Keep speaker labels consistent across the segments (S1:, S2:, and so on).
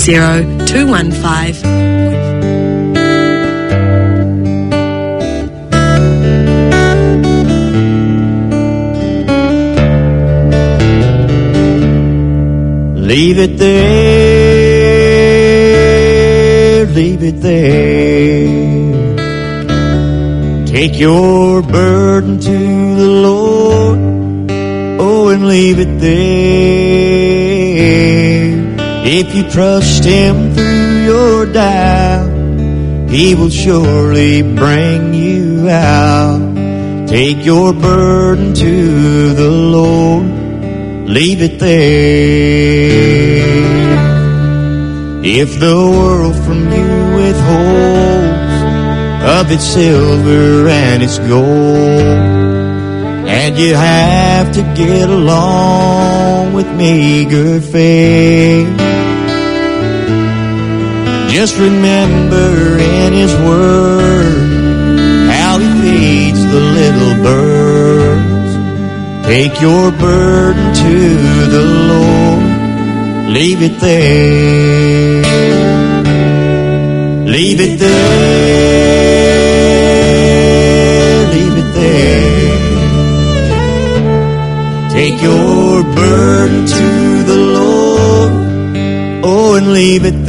S1: 215.
S2: Leave it there, leave it there. Take your burden to the Lord, oh, and leave it there. If you trust Him through your doubt, He will surely bring you out. Take your burden to the Lord, leave it there. If the world from you withholds of its silver and its gold, and you have to get along with meager fare, just remember in His Word how He feeds the little birds. Take your burden to the Lord, leave it there. Leave it there, leave it there. Take your burden to the Lord, oh, and leave it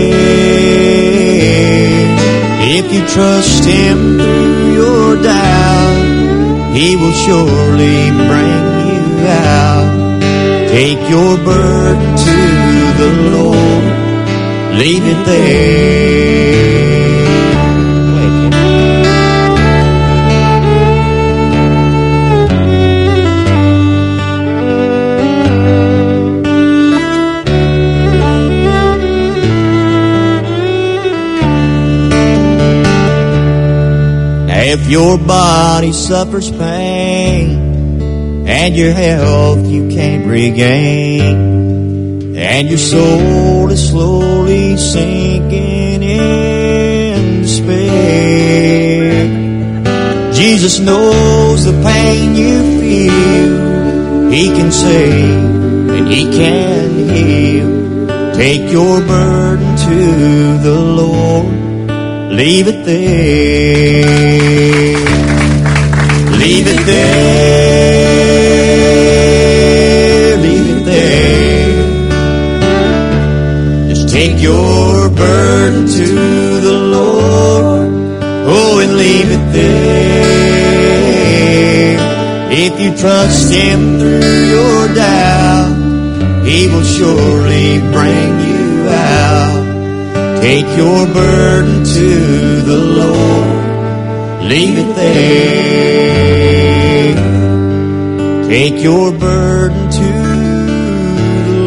S2: there. If you trust Him through your doubt, He will surely bring you out. Take your burden to the Lord, leave it there. If your body suffers pain and your health you can't regain, and your soul is slowly sinking in despair, Jesus knows the pain you feel. He can save and He can heal. Take your burden to the Lord, leave it there. Leave it there, leave it there. Just take your burden to the Lord, oh, and leave it there. If you trust Him through your doubt, He will surely bring you out. Take your burden to the Lord, leave it there. Take your burden to the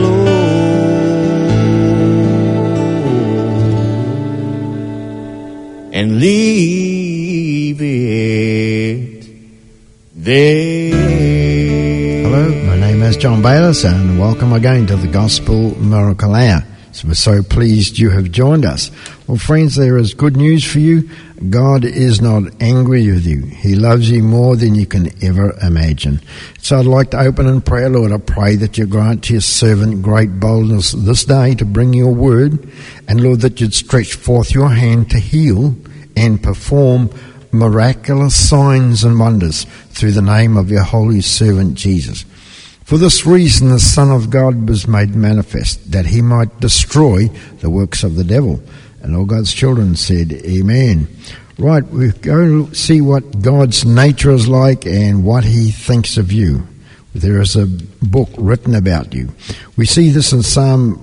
S2: Lord and leave it there.
S3: Hello, my name is John Bayliss, and welcome again to the Gospel Miracle Hour. So we're so pleased you have joined us. Well, friends, there is good news for you. God is not angry with you. He loves you more than you can ever imagine. So I'd like to open in prayer. Lord, I pray that you grant to your servant great boldness this day to bring your word. And Lord, that you'd stretch forth your hand to heal and perform miraculous signs and wonders through the name of your holy servant Jesus. For this reason, the Son of God was made manifest, that He might destroy the works of the devil. And all God's children said, Amen. Right, we're going to see what God's nature is like and what He thinks of you. There is a book written about you. We see this in Psalm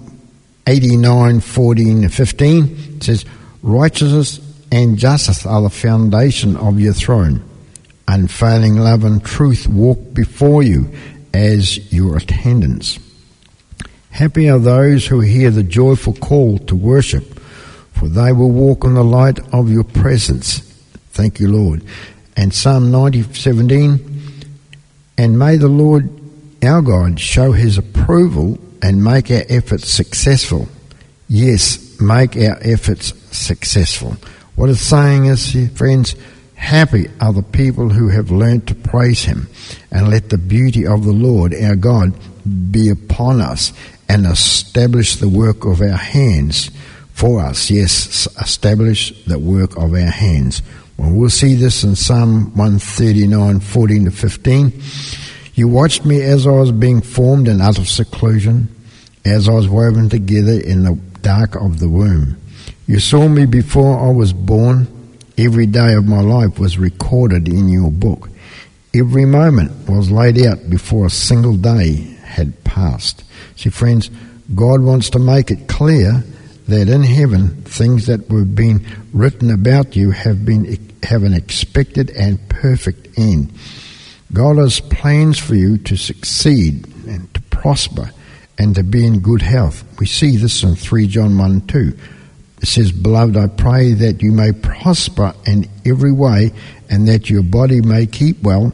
S3: 89:14-15. It says, righteousness and justice are the foundation of your throne. Unfailing love and truth walk before you as your attendants. Happy are those who hear the joyful call to worship, for they will walk in the light of your presence. Thank you, Lord. And Psalm 90:17, and may the Lord our God show His approval and make our efforts successful. Yes, make our efforts successful. What it's saying is, friends, happy are the people who have learned to praise Him, and let the beauty of the Lord our God be upon us and establish the work of our hands for us. Yes, establish the work of our hands. Well, we'll see this in Psalm 139, 14 to 15. You watched me as I was being formed in utter seclusion, as I was woven together in the dark of the womb. You saw me before I was born. Every day of my life was recorded in your book. Every moment was laid out before a single day had passed. See, friends, God wants to make it clear that in heaven, things that were being written about you have an expected and perfect end. God has plans for you to succeed and to prosper and to be in good health. We see this in 3 John 1 and 2. It says, Beloved, I pray that you may prosper in every way and that your body may keep well,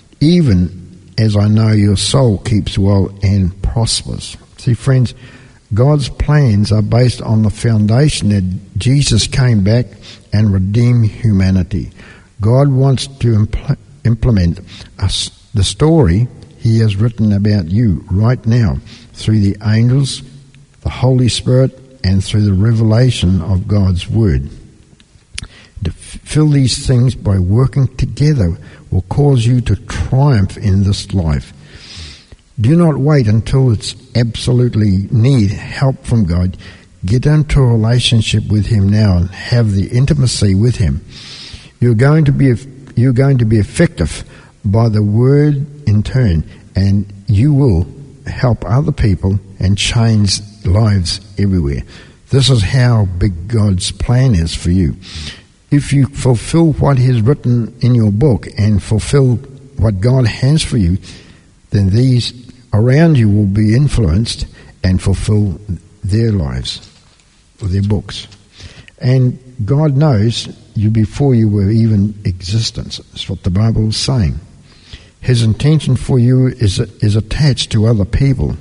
S3: even as I know your soul keeps well and prospers. See, friends, God's plans are based on the foundation that Jesus came back and redeemed humanity. God wants to implement the story He has written about you right now through the angels, the Holy Spirit, and through the revelation of God's Word. To fulfill these things by working together will cause you to triumph in this life. Do not wait until it's absolutely need help from God. Get into a relationship with Him now and have the intimacy with Him. You're going to be effective by the Word in turn, and you will help other people and change lives everywhere. This is how big God's plan is for you. If you fulfill what He has written in your book and fulfill what God has for you, then these around you will be influenced and fulfill their lives, or their books. And God knows you before you were even existence. That's what the Bible is saying. His intention for you is attached to other people.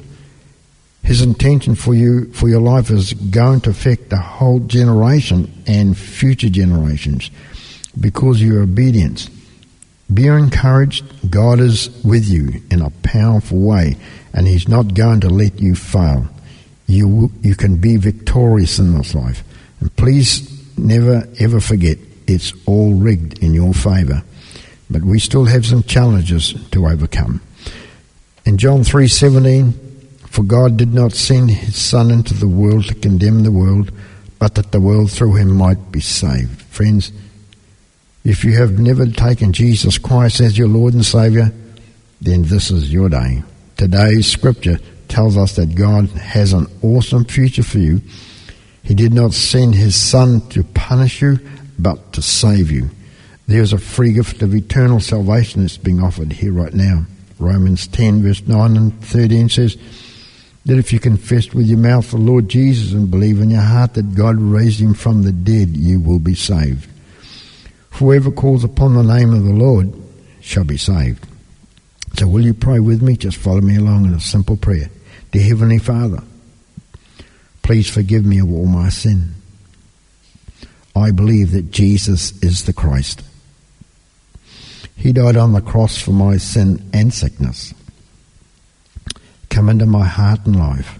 S3: His intention for you, for your life, is going to affect the whole generation and future generations because of your obedience. Be encouraged. God is with you in a powerful way, and He's not going to let you fail. You can be victorious in this life. And please never ever forget, it's all rigged in your favour. But we still have some challenges to overcome. In John 3:17, for God did not send His Son into the world to condemn the world, but that the world through Him might be saved. Friends, if you have never taken Jesus Christ as your Lord and Saviour, then this is your day. Today's scripture tells us that God has an awesome future for you. He did not send His Son to punish you, but to save you. There's a free gift of eternal salvation that's being offered here right now. Romans 10 verse 9 and 13 says that if you confess with your mouth the Lord Jesus and believe in your heart that God raised Him from the dead, you will be saved. Whoever calls upon the name of the Lord shall be saved. So will you pray with me? Just follow me along in a simple prayer. Dear Heavenly Father, please forgive me of all my sin. I believe that Jesus is the Christ. He died on the cross for my sin and sickness. Come into my heart and life.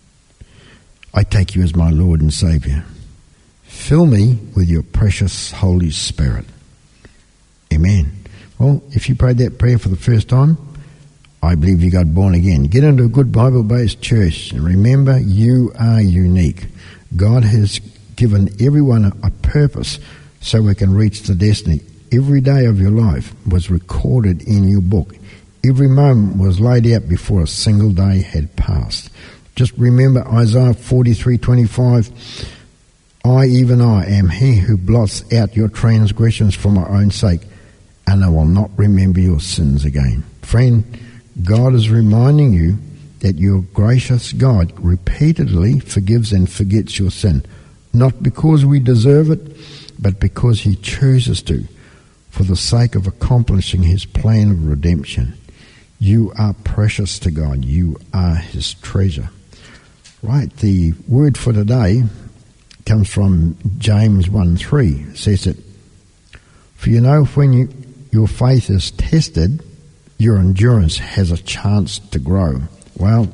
S3: I take you as my Lord and Saviour. Fill me with your precious Holy Spirit. Amen. Well, if you prayed that prayer for the first time, I believe you got born again. Get into a good Bible-based church, and remember, you are unique. God has given everyone a purpose so we can reach the destiny. Every day of your life was recorded in your book. Every moment was laid out before a single day had passed. Just remember Isaiah 43:25. I, even I, am He who blots out your transgressions for my own sake, and I will not remember your sins again. Friend, God is reminding you that your gracious God repeatedly forgives and forgets your sin, not because we deserve it, but because He chooses to, for the sake of accomplishing His plan of redemption. You are precious to God. You are His treasure. Right, the word for today comes from James 1:3. It says that, for you know, when your faith is tested, your endurance has a chance to grow. Well,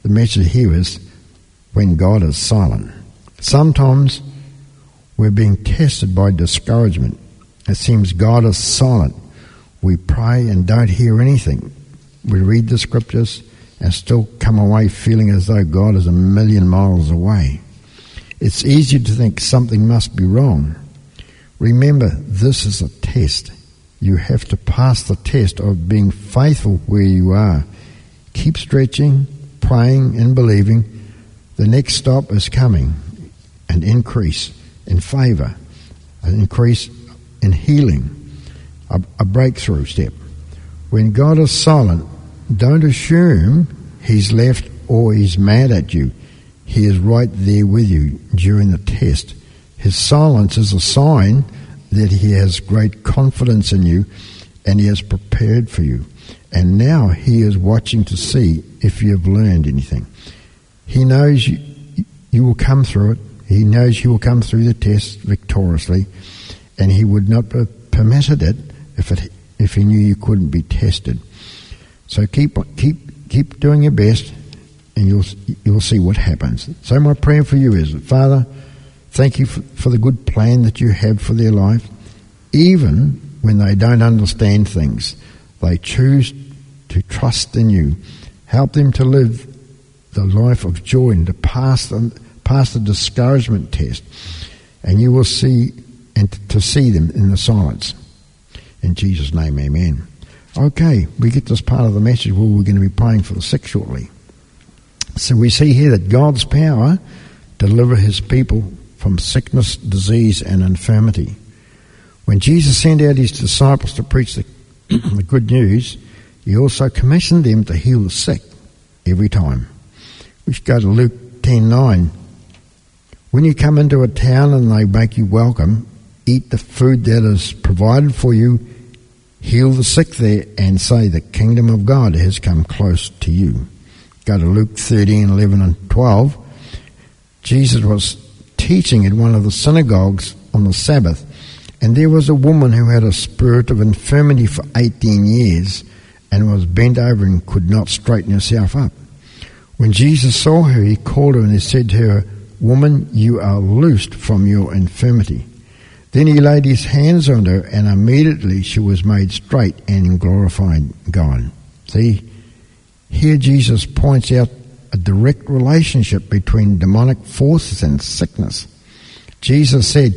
S3: the message here is when God is silent. Sometimes we're being tested by discouragement. It seems God is silent. We pray and don't hear anything. We read the scriptures and still come away feeling as though God is a million miles away. It's easy to think something must be wrong. Remember, this is a test. You have to pass the test of being faithful where you are. Keep stretching, praying and believing. The next stop is coming. An increase in favour, an increase in healing, a breakthrough step. When God is silent, don't assume he's left or he's mad at you. He is right there with you during the test. His silence is a sign that he has great confidence in you and he has prepared for you. And now he is watching to see if you have learned anything. He knows you will come through it. He knows you will come through the test victoriously, and he would not have permitted it if he knew you couldn't be tested. So keep doing your best, and you'll see what happens. So my prayer for you is, Father, thank you for the good plan that you have for their life. Even when they don't understand things, they choose to trust in you. Help them to live the life of joy and to pass the discouragement test, and you will see and to see them in the silence. In Jesus' name, amen. Okay, we get this part of the message where we're going to be praying for the sick shortly. So we see here that God's power to deliver his people from sickness, disease and infirmity. When Jesus sent out his disciples to preach the good news, he also commissioned them to heal the sick every time. We should go to Luke 10:9. When you come into a town and they make you welcome, eat the food that is provided for you, heal the sick there, and say the kingdom of God has come close to you. Go to Luke 13:11 and 12. Jesus was teaching in one of the synagogues on the Sabbath, and there was a woman who had a spirit of infirmity for 18 years and was bent over and could not straighten herself up. When Jesus saw her, he called her and he said to her, "Woman, you are loosed from your infirmity." Then he laid his hands on her, and immediately she was made straight and glorified God. See, here Jesus points out a direct relationship between demonic forces and sickness. Jesus said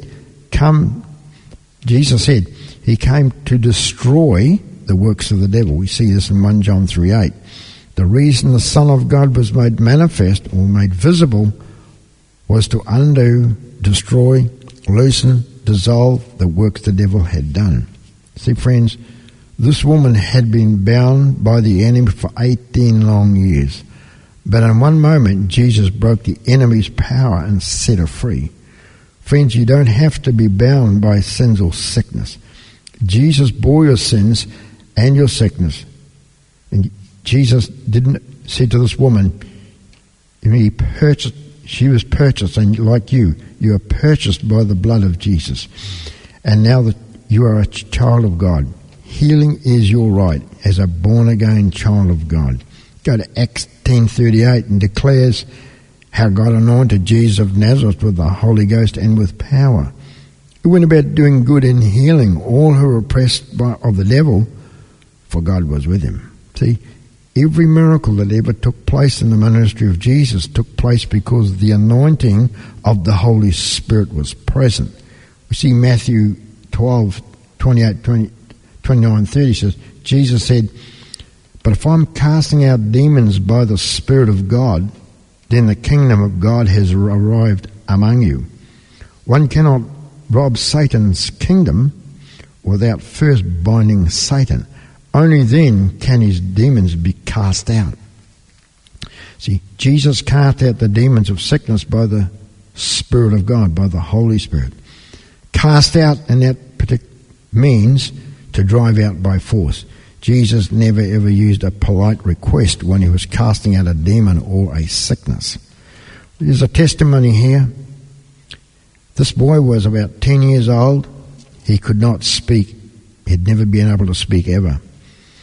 S3: he came to destroy the works of the devil. We see this in 1 John 3:8. The reason the Son of God was made manifest or made visible was to undo, destroy, loosen, dissolve the works the devil had done. See, friends, this woman had been bound by the enemy for 18 long years. But in one moment, Jesus broke the enemy's power and set her free. Friends, you don't have to be bound by sins or sickness. Jesus bore your sins and your sickness. And Jesus didn't say to this woman, she was purchased, and like you are purchased by the blood of Jesus. And now that you are a child of God, healing is your right as a born-again child of God. Go to Acts 10:38 and declares how God anointed Jesus of Nazareth with the Holy Ghost and with power. He went about doing good and healing all who were oppressed of the devil, for God was with him. See, every miracle that ever took place in the ministry of Jesus took place because the anointing of the Holy Spirit was present. We see Matthew 12:28-29-30 says, Jesus said, "But if I'm casting out demons by the Spirit of God, then the kingdom of God has arrived among you. One cannot rob Satan's kingdom without first binding Satan. Only then can his demons be cast out." See, Jesus cast out the demons of sickness by the Spirit of God, by the Holy Spirit. Cast out in that particular means to drive out by force. Jesus never ever used a polite request when he was casting out a demon or a sickness. There's a testimony here. This boy was about 10 years old. He could not speak. He'd never been able to speak ever.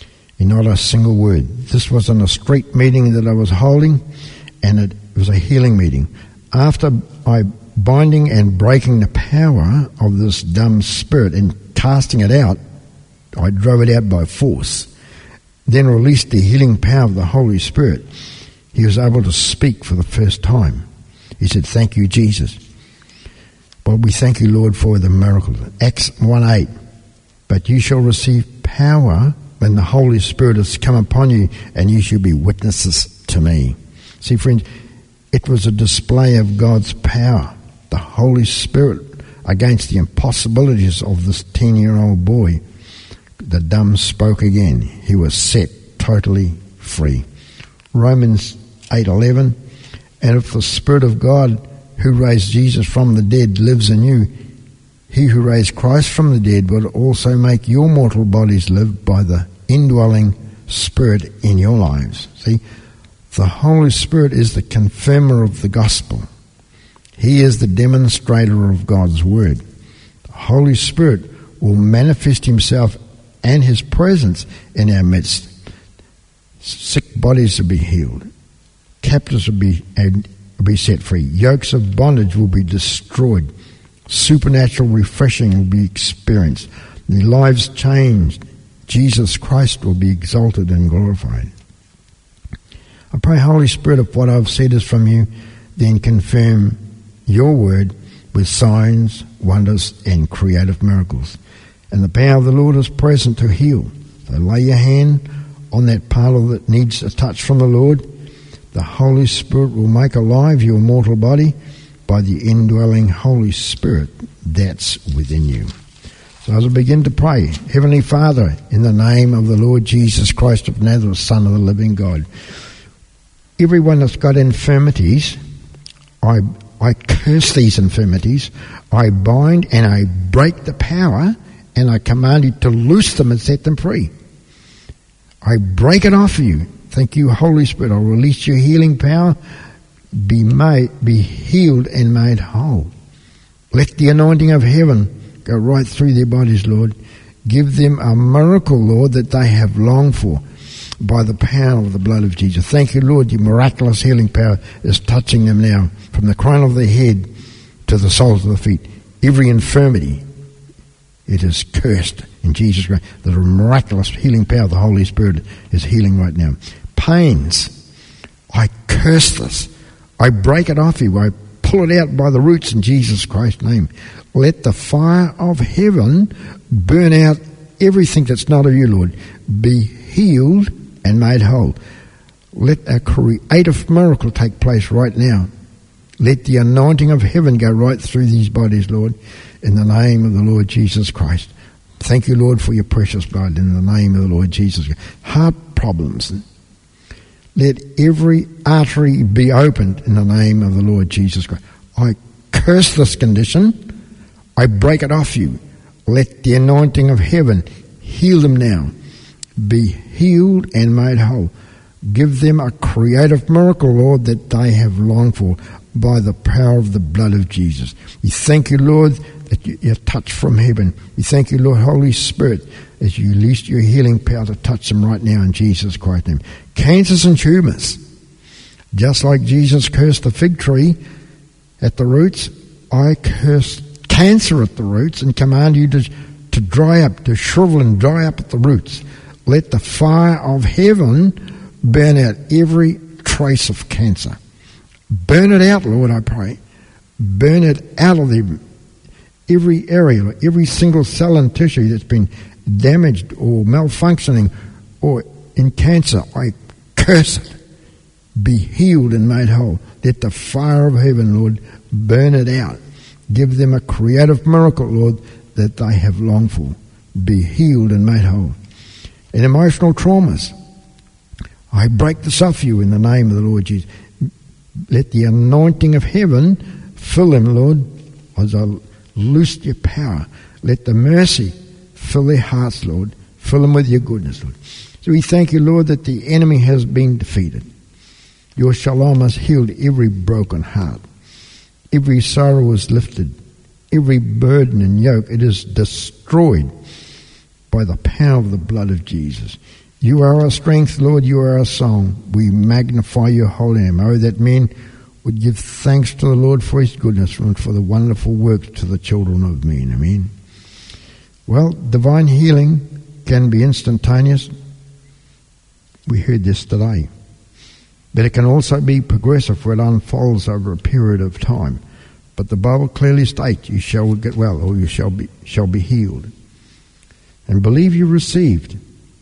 S3: Not a single word. This was in a street meeting that I was holding, and it was a healing meeting. After I binding and breaking the power of this dumb spirit and casting it out, I drove it out by force. Then released the healing power of the Holy Spirit. He was able to speak for the first time. He said, "Thank you, Jesus." Well, we thank you, Lord, for the miracle. Acts 1:8. But you shall receive power when the Holy Spirit has come upon you, and you shall be witnesses to me. See, friends, it was a display of God's power, the Holy Spirit, against the impossibilities of this 10-year-old boy. The dumb spoke again. He was set totally free. Romans 8:11. And if the Spirit of God who raised Jesus from the dead lives in you, he who raised Christ from the dead will also make your mortal bodies live by the indwelling Spirit in your lives. See, the Holy Spirit is the confirmer of the gospel. He is the demonstrator of God's word. The Holy Spirit will manifest himself and his presence in our midst. Sick bodies will be healed. Captives will be set free. Yokes of bondage will be destroyed. Supernatural refreshing will be experienced. The lives changed. Jesus Christ will be exalted and glorified. I pray, Holy Spirit, if what I've said is from you, then confirm your word with signs, wonders, and creative miracles. And the power of the Lord is present to heal. So lay your hand on that part that needs a touch from the Lord. The Holy Spirit will make alive your mortal body by the indwelling Holy Spirit that's within you. So as I begin to pray, Heavenly Father, in the name of the Lord Jesus Christ of Nazareth, Son of the living God, everyone that's got infirmities, I curse these infirmities, I bind and I break the power, and I command you to loose them and set them free. I break it off of you. Thank you, Holy Spirit. I'll release your healing power. Be healed and made whole. Let the anointing of heaven go right through their bodies, Lord. Give them a miracle, Lord, that they have longed for by the power of the blood of Jesus. Thank you, Lord. Your miraculous healing power is touching them now, from the crown of their head to the soles of the feet. Every infirmity, it is cursed in Jesus Christ. The miraculous healing power of the Holy Spirit is healing right now. Pains, I curse this. I break it off you. I pull it out by the roots in Jesus Christ's name. Let the fire of heaven burn out everything that's not of you, Lord. Be healed and made whole. Let a creative miracle take place right now. Let the anointing of heaven go right through these bodies, Lord, in the name of the Lord Jesus Christ. Thank you, Lord, for your precious blood in the name of the Lord Jesus Christ. Heart problems, let every artery be opened in the name of the Lord Jesus Christ. I curse this condition. I break it off you. Let the anointing of heaven heal them now. Be healed and made whole. Give them a creative miracle, Lord, that they have longed for by the power of the blood of Jesus. We thank you, Lord, that you touch from heaven. We thank you, Lord, Holy Spirit, as you release your healing power to touch them right now in Jesus Christ's name. Cancers and tumours. Just like Jesus cursed the fig tree at the roots, I curse cancer at the roots and command you to dry up, to shrivel and dry up at the roots. Let the fire of heaven burn out every trace of cancer. Burn it out, Lord, I pray. Burn it out of every area, every single cell and tissue that's been damaged or malfunctioning or in cancer. I curse it. Be healed and made whole. Let the fire of heaven, Lord, burn it out. Give them a creative miracle, Lord, that they have longed for. Be healed and made whole. And emotional traumas, I break this off you in the name of the Lord Jesus. Let the anointing of heaven fill them, Lord, as I loose your power. Let the mercy fill their hearts, Lord. Fill them with your goodness, Lord. So we thank you, Lord, that the enemy has been defeated. Your shalom has healed every broken heart. Every sorrow is lifted. Every burden and yoke, it is destroyed by the power of the blood of Jesus. You are our strength, Lord, you are our song. We magnify your holy name. Oh, that men would give thanks to the Lord for his goodness and for the wonderful works to the children of men. Amen. Well, divine healing can be instantaneous. We heard this today. But it can also be progressive, where it unfolds over a period of time. But the Bible clearly states, you shall get well, or you shall be healed. And believe you received.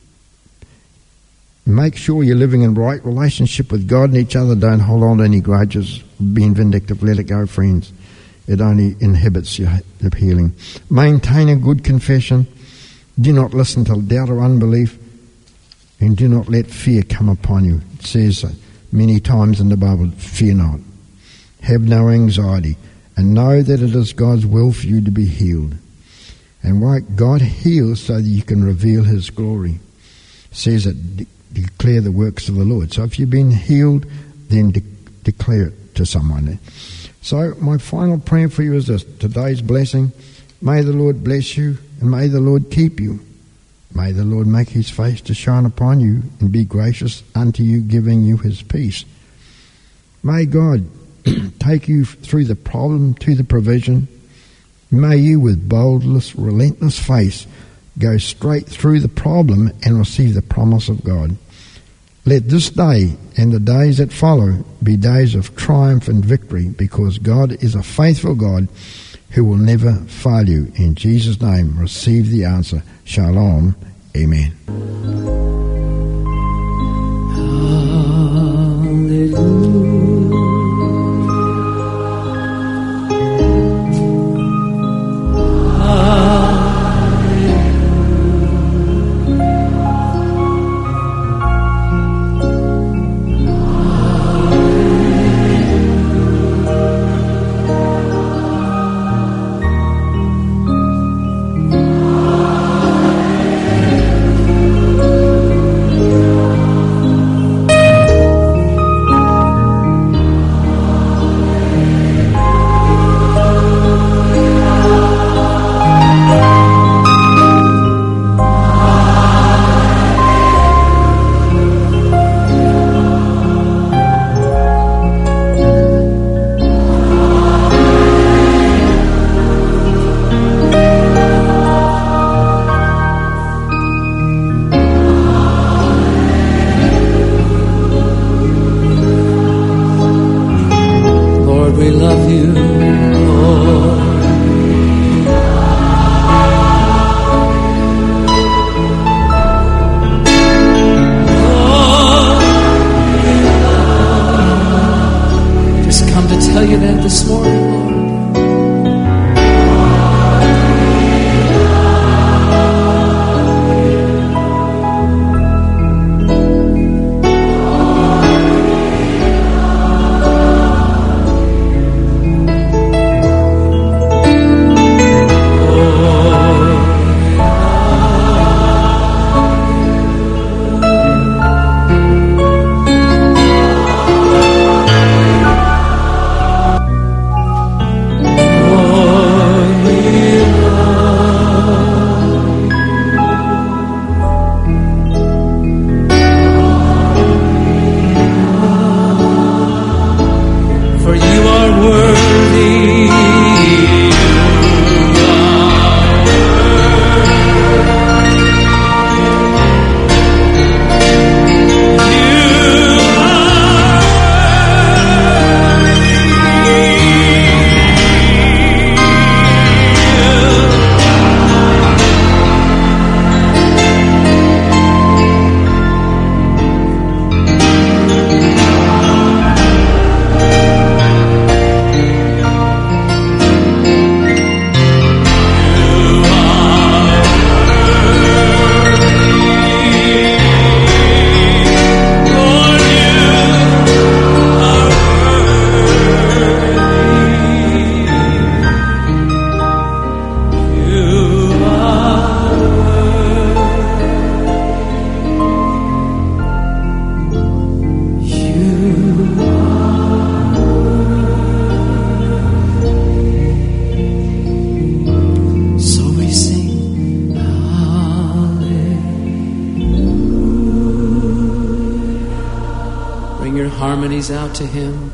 S3: Make sure you're living in right relationship with God and each other. Don't hold on to any grudges, being vindictive. Let it go, friends. It only inhibits your healing. Maintain a good confession. Do not listen to doubt or unbelief. And do not let fear come upon you. It says many times in the Bible, fear not. Have no anxiety. And know that it is God's will for you to be healed. And why God heals so that you can reveal his glory. It says that declare the works of the Lord. So if you've been healed, then declare it to someone. So my final prayer for you is this. Today's blessing, may the Lord bless you and may the Lord keep you. May the Lord make his face to shine upon you and be gracious unto you, giving you his peace. May God take you through the problem to the provision. May you with boldness, relentless faith go straight through the problem and receive the promise of God. Let this day and the days that follow be days of triumph and victory, because God is a faithful God who will never fail you. In Jesus' name, receive the answer. Shalom. Amen.
S1: Hallelujah. harmonies out to Him.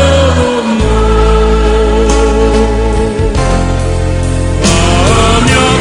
S4: I'm your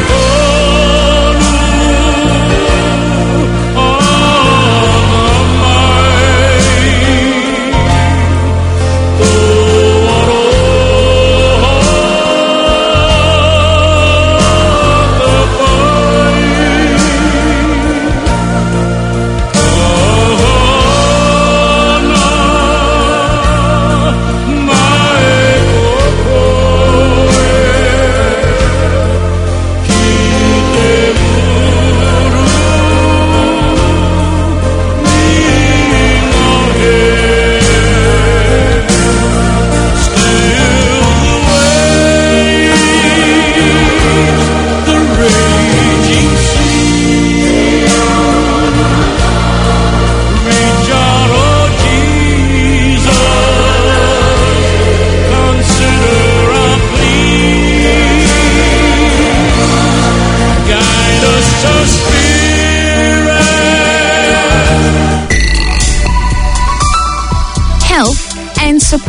S1: and support